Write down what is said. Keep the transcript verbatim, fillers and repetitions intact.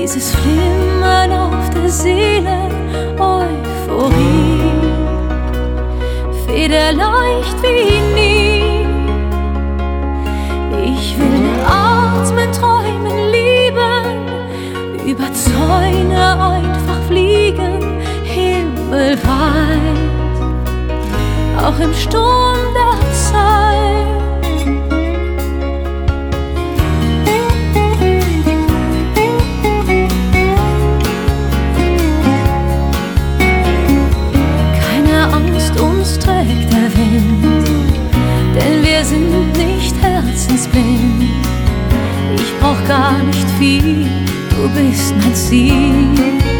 dieses Flimmern auf der Seele, Euphorie, federleicht wie nie. Ich will atmen, träumen, lieben, über Zäune einfach fliegen, himmelweit, auch im Sturm der Zeit. Keine Angst, uns trägt der Wind, denn wir sind nicht herzensblind. Ich brauch gar nicht viel, du bist mein Ziel.